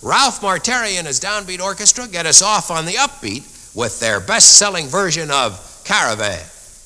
Ralph Marteri and his Downbeat Orchestra get us off on the upbeat with their best-selling version of Caravan.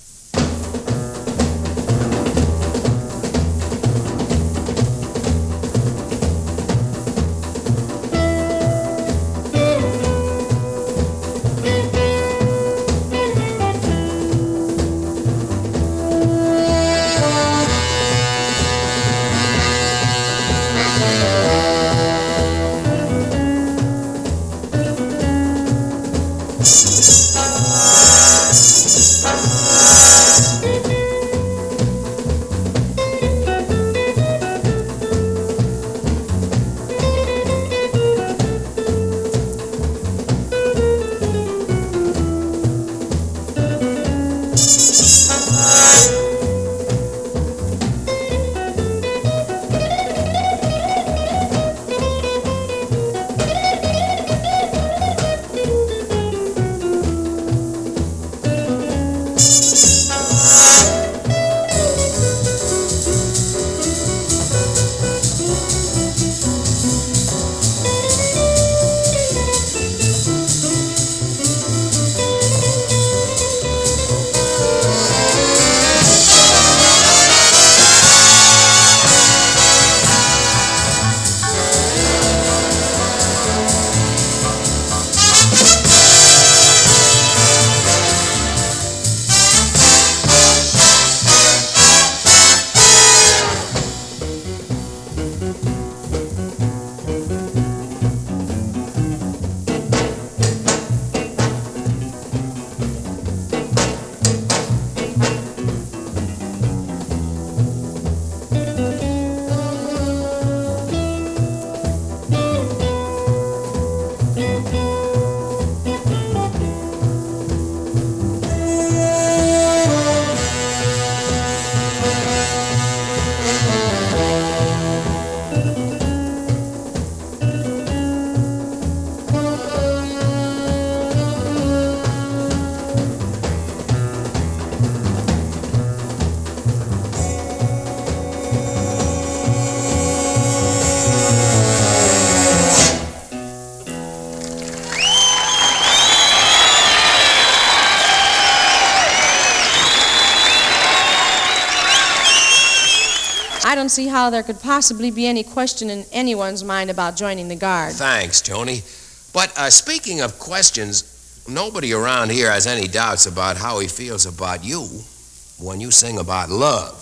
I don't see how there could possibly be any question in anyone's mind about joining the Guard. Thanks, Joni. But speaking of questions, nobody around here has any doubts about how he feels about you when you sing about love.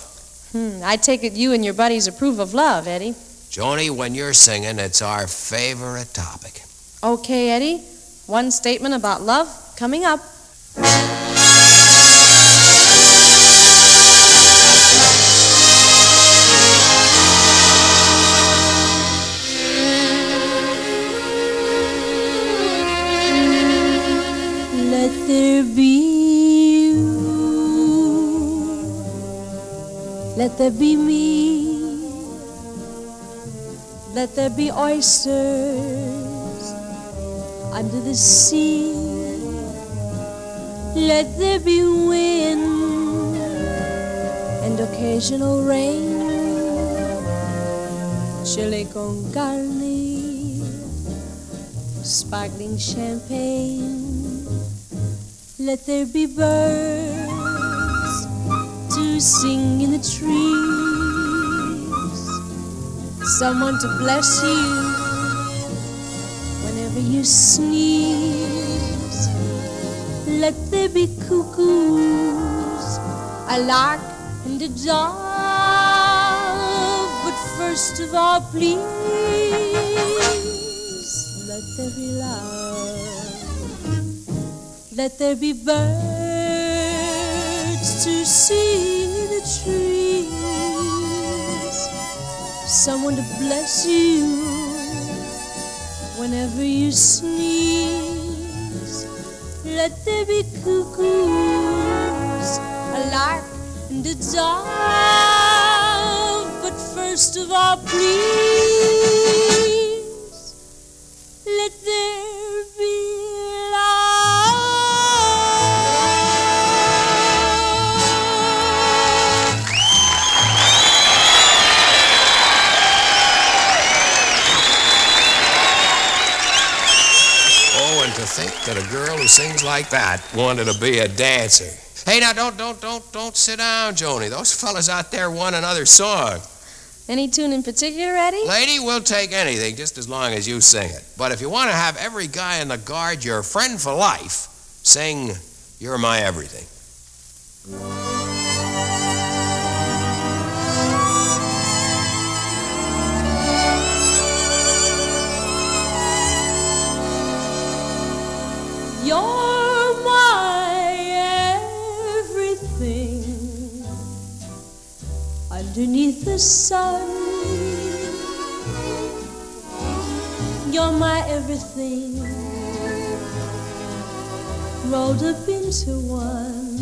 I take it you and your buddies approve of love, Eddie. Joni, when you're singing, it's our favorite topic. Okay, Eddie. One statement about love coming up. Let there be you, let there be me, let there be oysters under the sea, let there be wind and occasional rain, chili con carne, sparkling champagne. Let there be birds to sing in the trees, someone to bless you whenever you sneeze. Let there be cuckoos, a lark and a dove, but first of all, please, let there be love. Let there be birds to sing in the trees, someone to bless you whenever you sneeze. Let there be cuckoos, a lark and a dove, but first of all, please, let there be to think that a girl who sings like that wanted to be a dancer. Hey, now, don't sit down, Joni. Those fellas out there want another song. Any tune in particular, Eddie? Lady, we'll take anything just as long as you sing it. But if you want to have every guy in the Guard your friend for life, sing You're My Everything. You're my everything underneath the sun. You're my everything rolled up into one.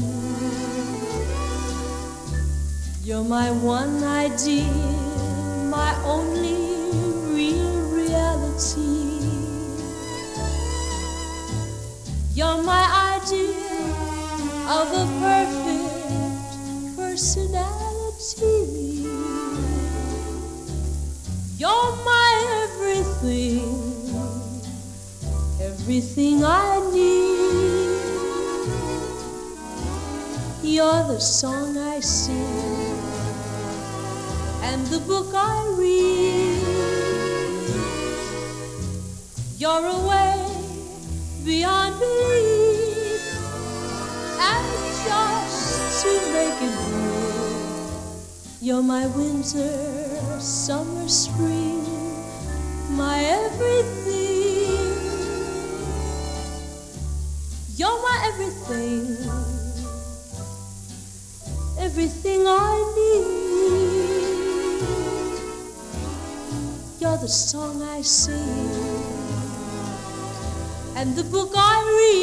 You're my one idea, my only real reality. You're my idea of a perfect personality. You're my everything, everything I need. You're the song I sing and the book I read. You're away beyond belief, and just to make it real, you're my winter, summer, spring, my everything. You're my everything, everything I need. You're the song I sing and the book I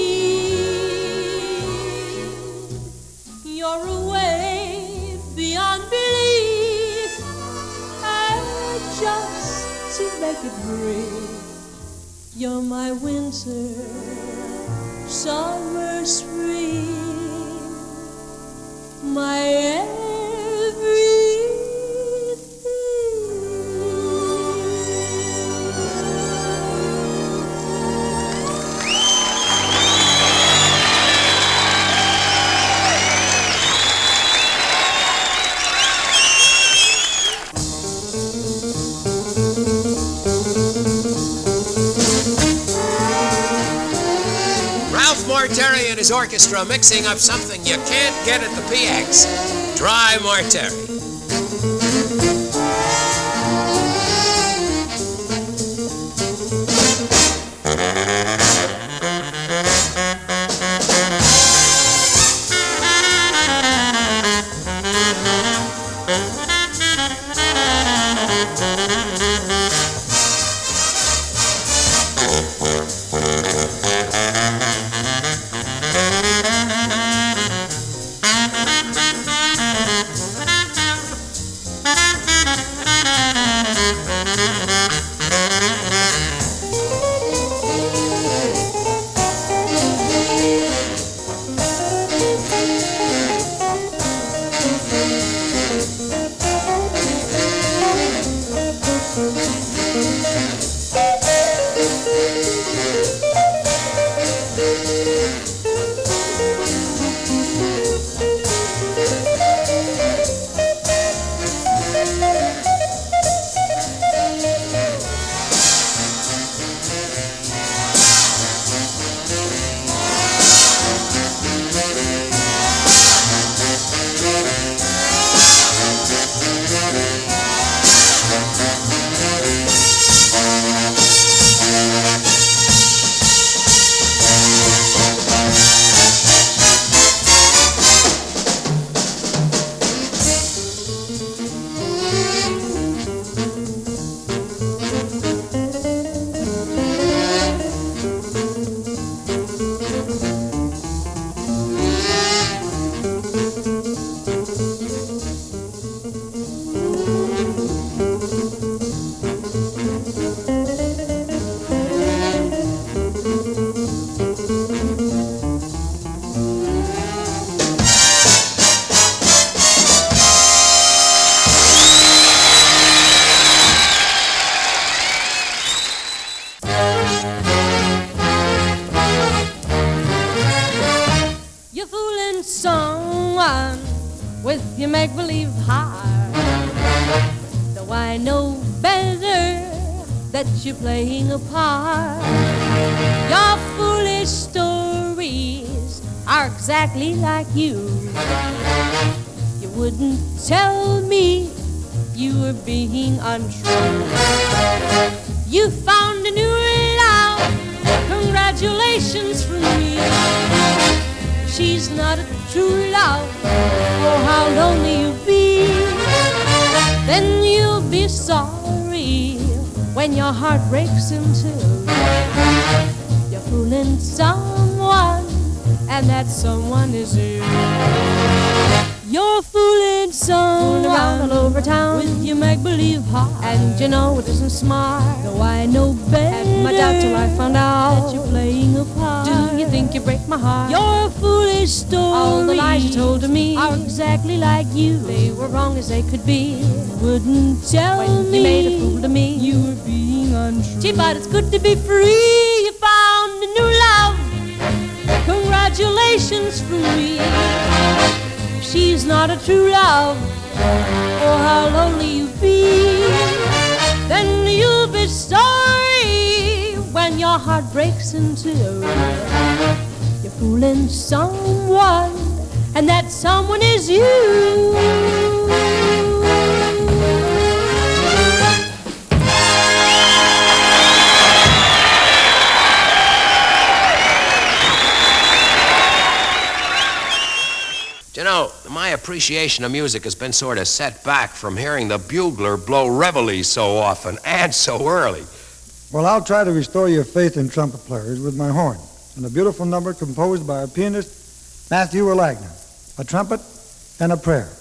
read. You're away beyond belief, and just to make it brief, you're my winter, summer, spring, my everything. Marteri and his orchestra mixing up something you can't get at the PX. Dry Marteri. fooling someone with your make-believe heart. Though I know better that you're playing a part. Your foolish stories are exactly like you. You wouldn't tell me you were being untrue. You found a new love, congratulations from me. She's not a true love, oh how lonely you'll be. Then you'll be sorry when your heart breaks in two. You're fooling someone, and that someone is you. You're fooling someone around all over town with your make-believe heart, and you know it isn't smart. though I know better. Had my doubt till I found out that you're playing a part. Do you think you break my heart? Your foolish stories, All the lies you told to me are exactly like you. They were wrong as they could be. Wouldn't tell When me you made a fool of me, you were being untrue. Gee, but it's good to be free. You found a new love. Congratulations from me. She's not a true love. Oh, how lonely you'll be. Then you'll be sorry when your heart breaks in two. You're fooling someone, and that someone is you. You know, my appreciation of music has been sort of set back from hearing the bugler blow reveille so often and so early. Well, I'll try to restore your faith in trumpet players with my horn, and a beautiful number composed by our pianist, Matthew Wagner, a trumpet and a prayer.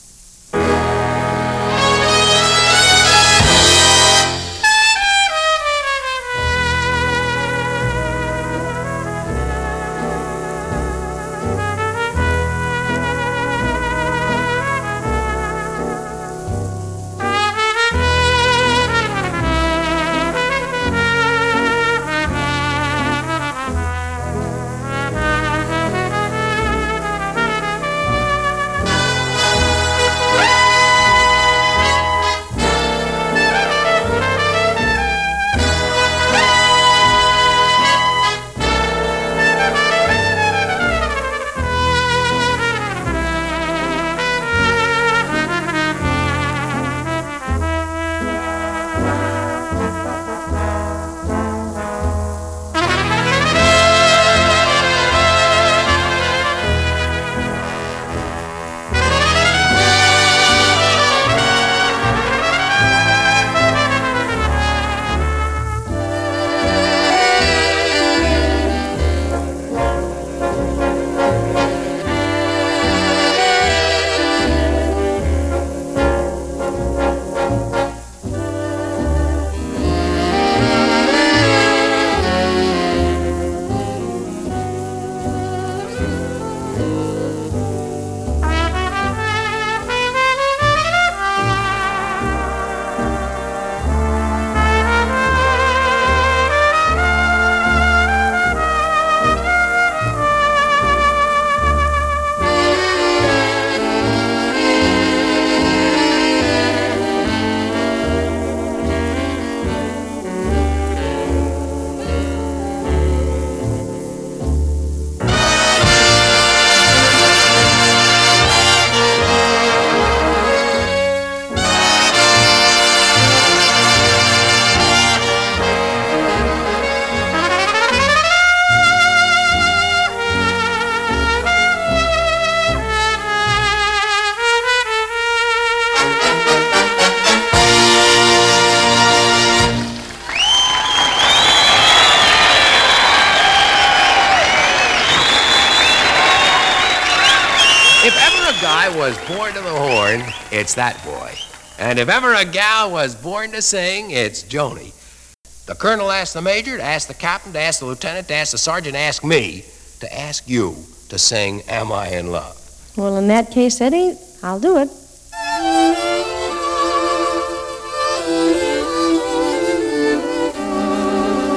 If ever a guy was born to the horn, it's that boy. And if ever a gal was born to sing, it's Joni. The colonel asked the major, to ask the captain, to ask the lieutenant, to ask the sergeant, to ask me, to ask you to sing Am I in Love? Well, in that case, Eddie, I'll do it.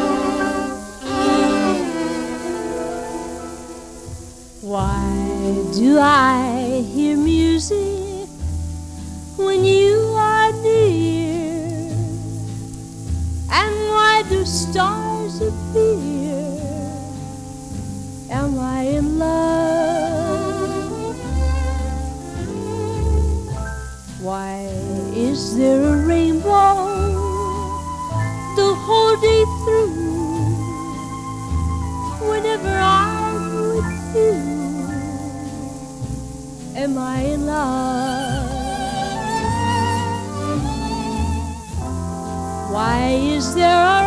Why do I hear music when you are near? And why do stars appear? Am I in love? Why is there a rainbow the whole day through? Whenever I'm with you, am I in love? Why is there a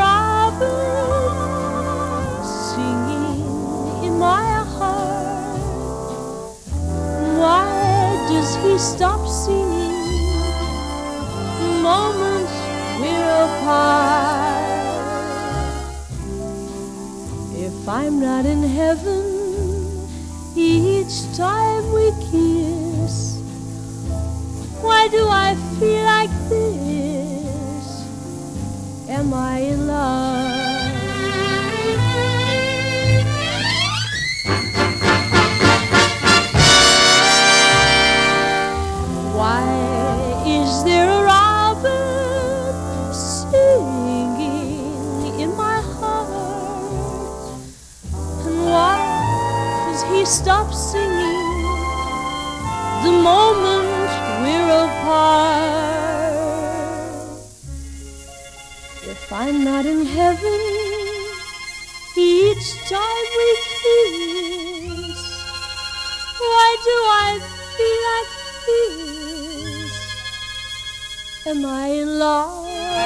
robin singing in my heart? Why does he stop singing the moment we're apart? If I'm not in heaven each time we kiss, why do I feel like this? Am I in love? Why is there a robin singing in my heart? And why does he stop singing the moment we're apart? If I'm not in heaven each time we kiss, why do I feel like this? Am I in love?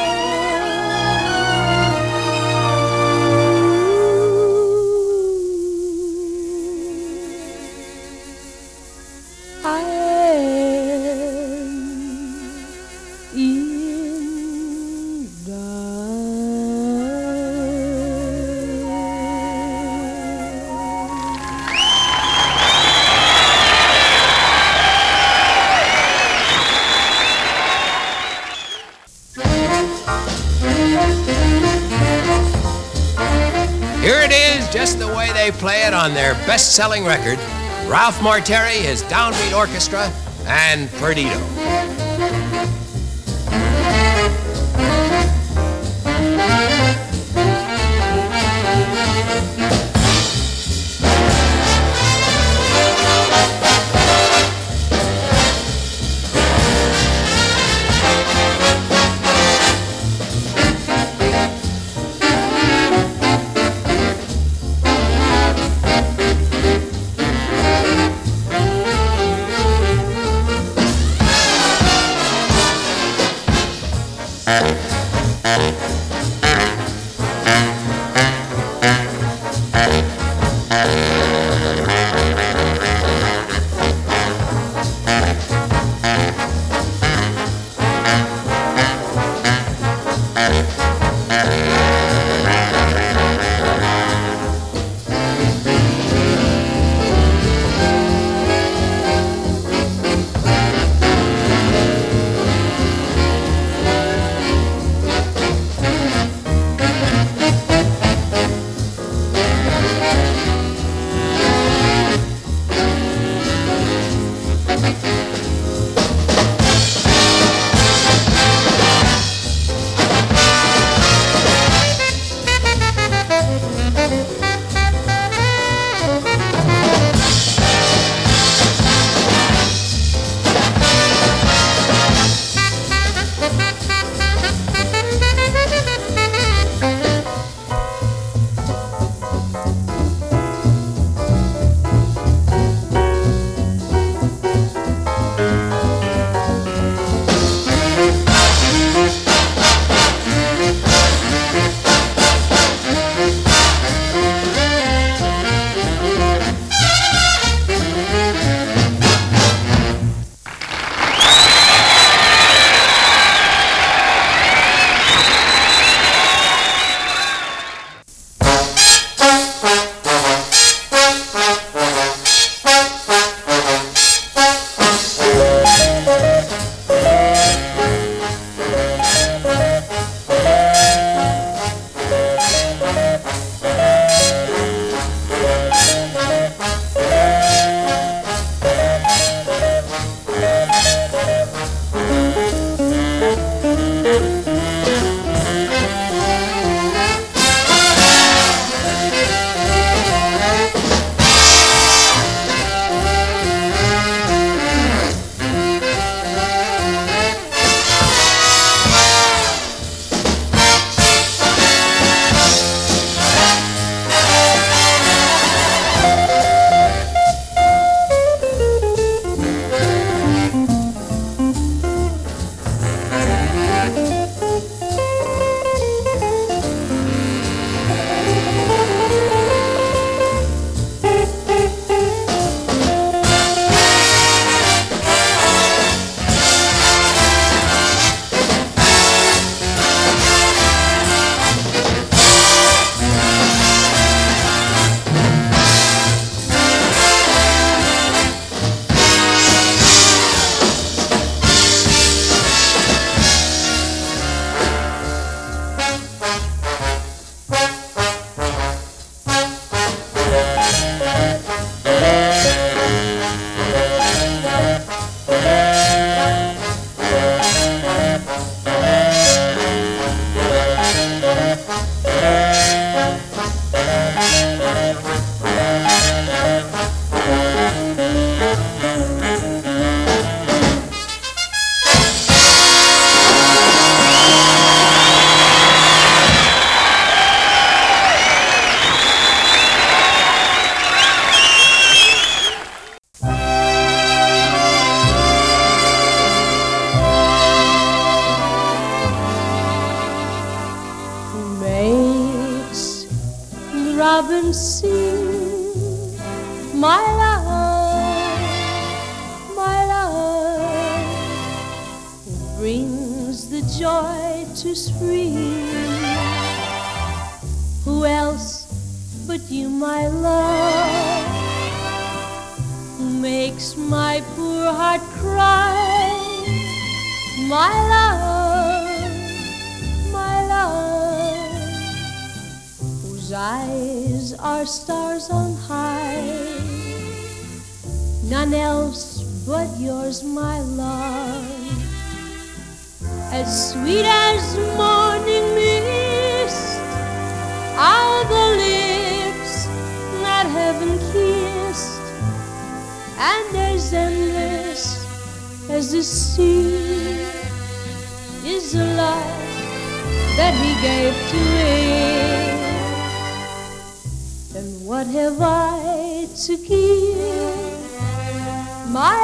I am in Here it is, just the way they play it on their best-selling record, Ralph Morteri, his Downbeat Orchestra, and Perdido. robins sing. My love, who brings the joy to spring. Who else but you, my love, who makes my poor heart cry? My love, whose eyes are stars on high. None else but yours, my love, as sweet as morning mist are the lips that heaven kissed, and as endless as the sea is the love that he gave to it. And what have I to give? My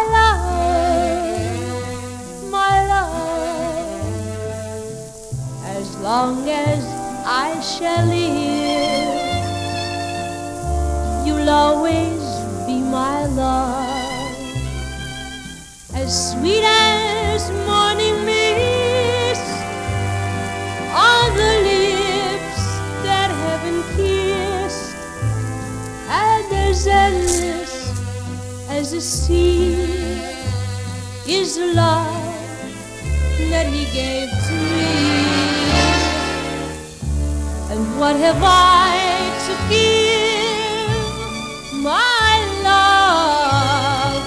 love, as long as I shall live, you'll always be my love, as sweet as morning mist on the lips that heaven kissed, and as endless as the sea is the love that he gave to me. And what have I to give? My love,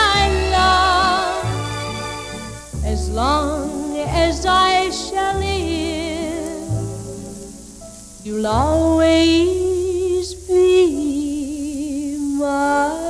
as long as I shall live, you'll always be my love.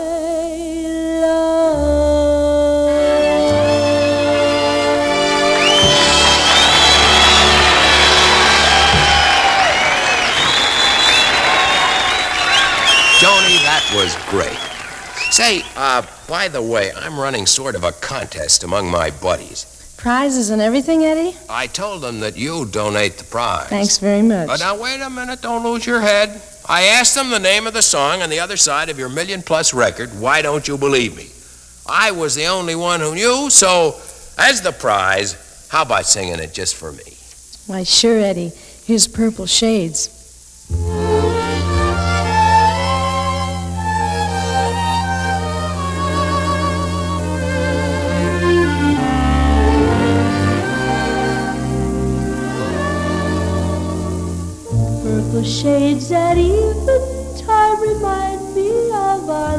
Joni, that was great. Say, by the way, I'm running sort of a contest among my buddies. Prizes and everything, Eddie? I told them that you donate the prize. Thanks very much. But now, wait a minute, don't lose your head. I asked them the name of the song on the other side of your million-plus record, Why Don't You Believe Me? I was the only one who knew, so as the prize, how about singing it just for me? Why, sure, Eddie. Here's Purple Shades. Purple shades at eventide remind me of our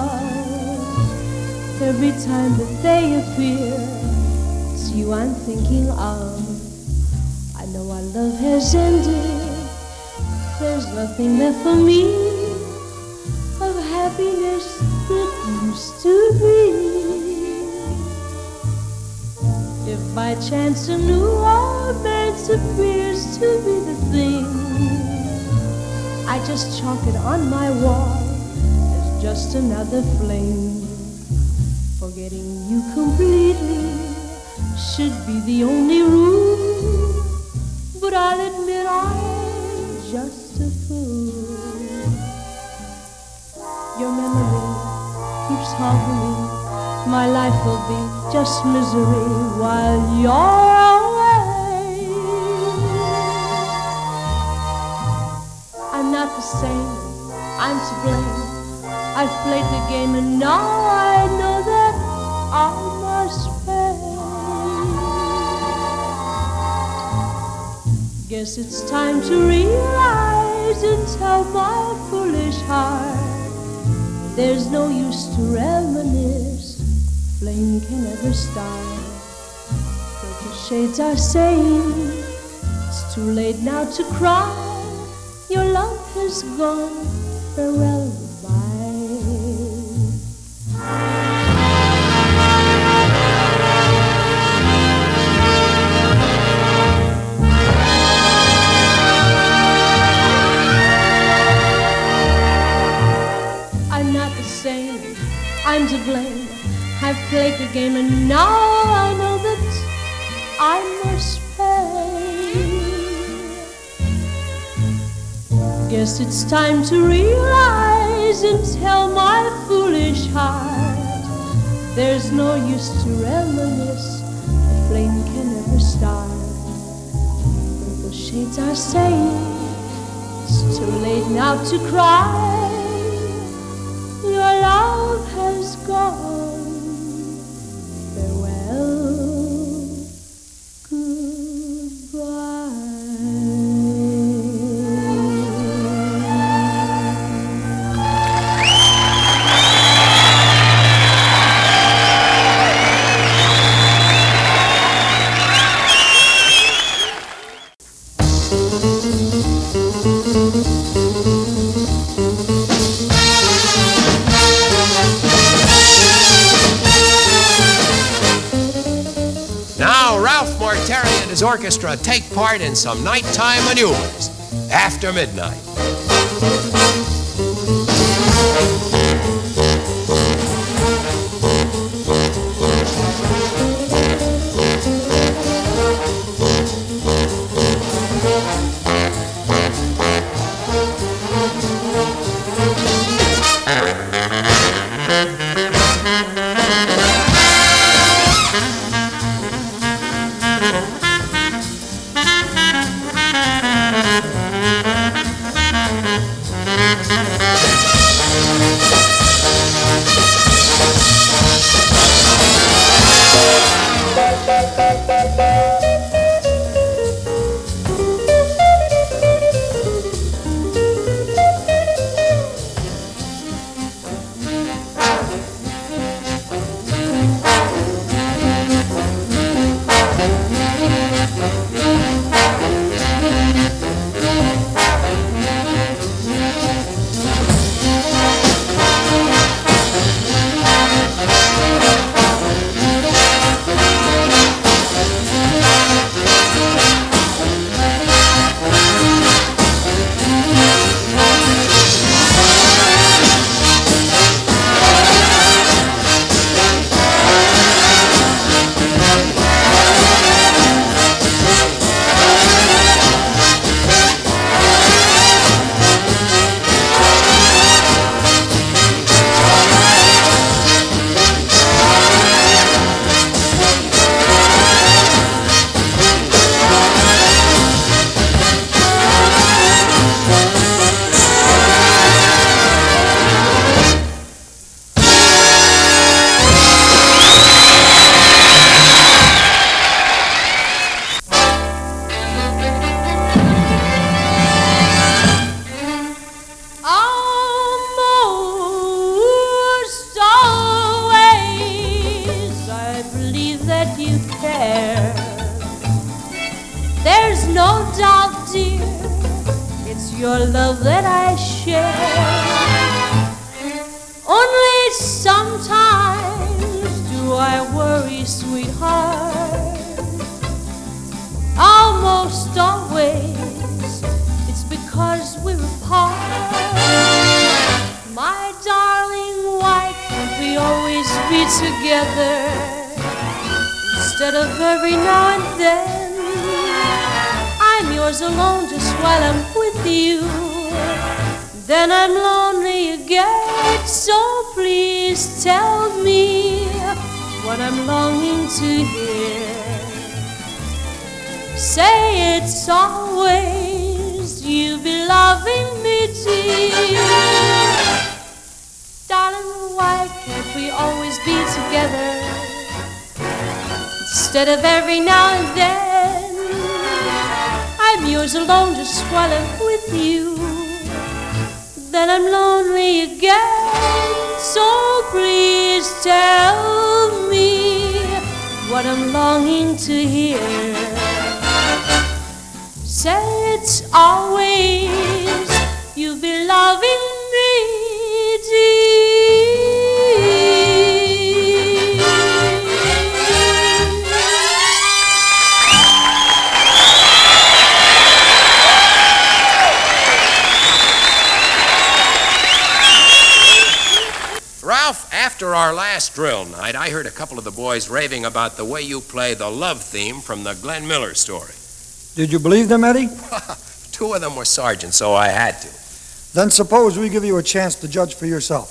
love. Every time that they appear, it's you I'm thinking of. I know our love has ended. There's nothing left for me of happiness that used to be. If by chance a new romance appears to be the thing, I just chalk it on my wall as just another fling. Forgetting you completely should be the only rule, but I'll admit I'm just a fool. Your memory keeps haunting me. My life will be just misery while you're away. I'm not the same, I'm to blame. I've played the game and now I know that I must pay. Guess it's time to realize and tell my foolish heart there's no use to reminisce, flame can never start. Purple shades are saying it's too late now to cry. Your love has gone, farewell, I'm to blame. I've played the game and now I know that I must pay. Guess it's time to realize and tell my foolish heart there's no use to reminisce, the flame can never start. Purple shades are saying it's too late now to cry. Your love has gone. Farewell, goodbye. Now, Ralph Morteri and his orchestra take part in some nighttime maneuvers after midnight. Your love that I share. Only sometimes do I worry, sweetheart. Almost always it's because we're apart. My darling, why can't we always be together instead of every now and then? I'm yours alone just while I'm with you. Then I'm lonely again. So please tell me what I'm longing to hear. Say it's always you be loving me, dear. Darling, why can't we always be together instead of every now and then? I'm yours alone just while I'm with you. Then I'm lonely again. So please tell me what I'm longing to hear. Say it's always you'll be loving me, dear. Ralph, after our last drill night, I heard a couple of the boys raving about the way you play the love theme from the Glenn Miller story. Did you believe them, Eddie? 2 of them were sergeants, so I had to. Then suppose we give you a chance to judge for yourself.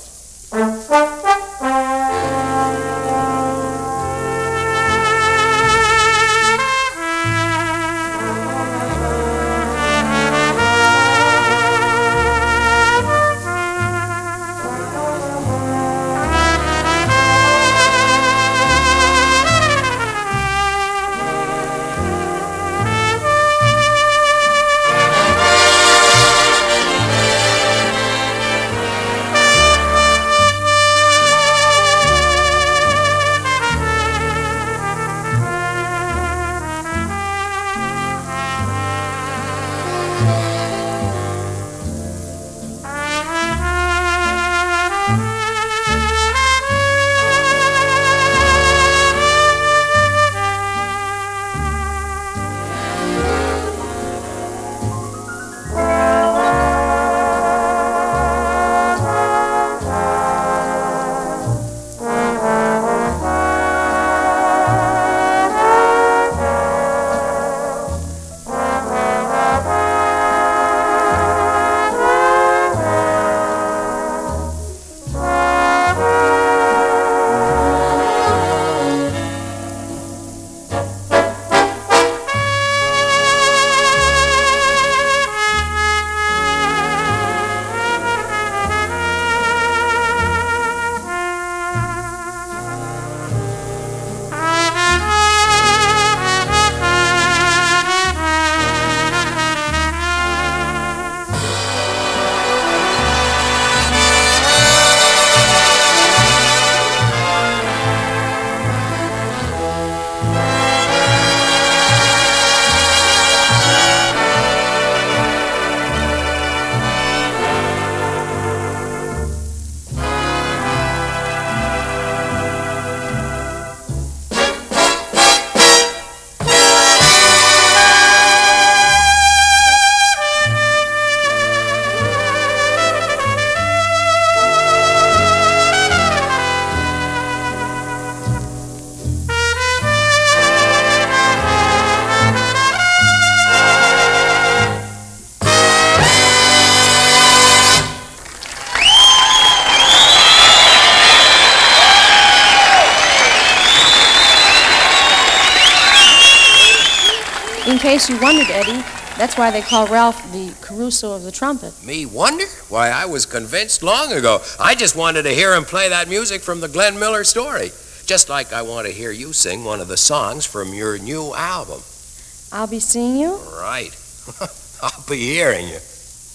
In case you wondered, Eddie, that's why they call Ralph the Caruso of the trumpet. Me wonder? Why, I was convinced long ago. I just wanted to hear him play that music from the Glenn Miller story. Just like I want to hear you sing one of the songs from your new album. I'll be seeing you? Right. I'll be hearing you.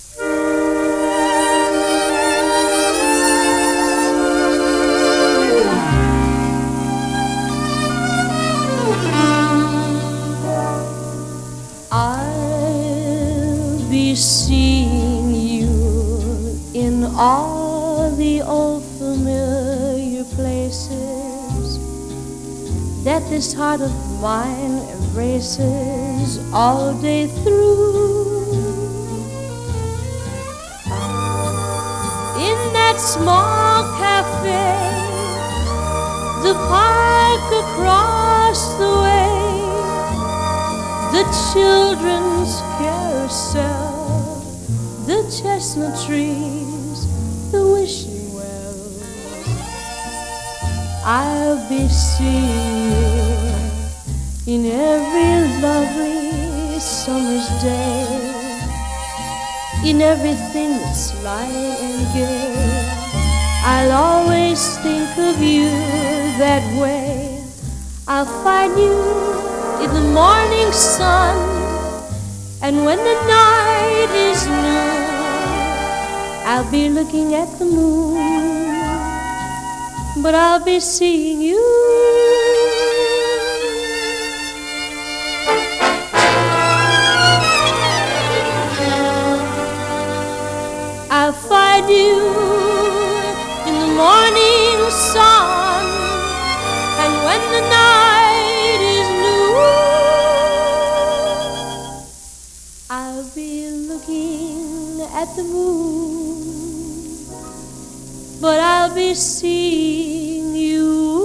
I'll be seeing you in all the old familiar places that this heart of mine embraces all day through. In that small cafe, the park across the way, the children's carousel, the chestnut trees, the wishing wells. I'll be seeing you in every lovely summer's day, in everything that's light and gay. I'll always think of you that way. I'll find you in the morning sun, and when the night is new, I'll be looking at the moon, but I'll be seeing you. I'll find you in the morning sun, and when the night is new, I'll be looking at the moon, but I'll be seeing you.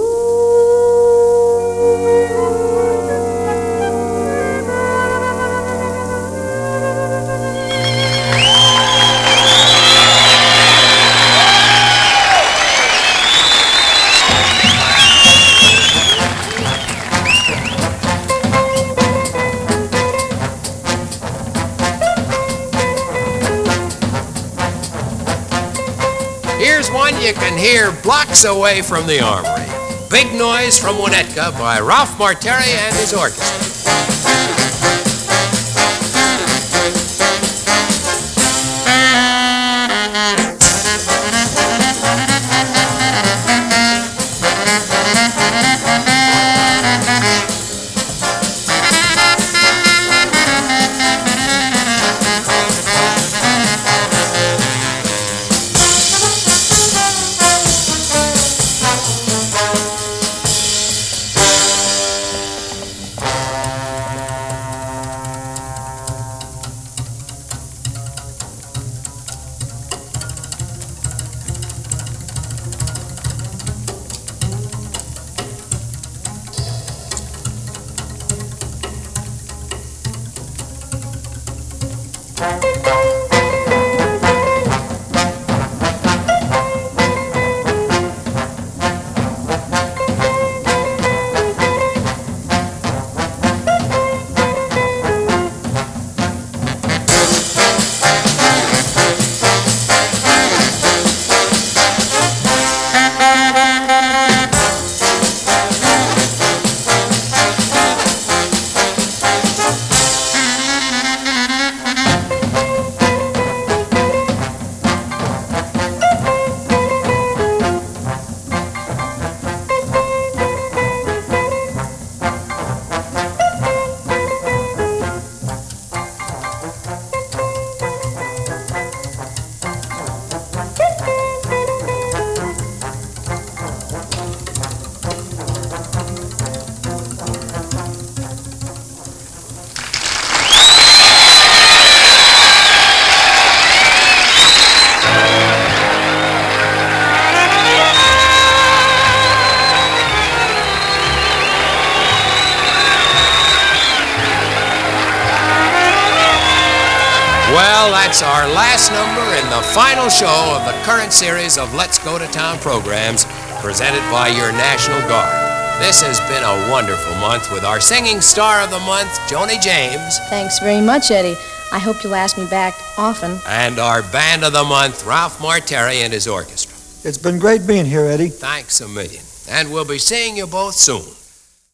here's one you can hear blocks away from the Armory. Big Noise from Winnetka by Ralph Marteri and his orchestra. Well, that's our last number in the final show of the current series of Let's Go to Town programs presented by your National Guard. This has been a wonderful month with our singing star of the month, Joni James. Thanks very much, Eddie. I hope you'll ask me back often. And our band of the month, Ralph Marteri and his orchestra. It's been great being here, Eddie. Thanks a million. And we'll be seeing you both soon.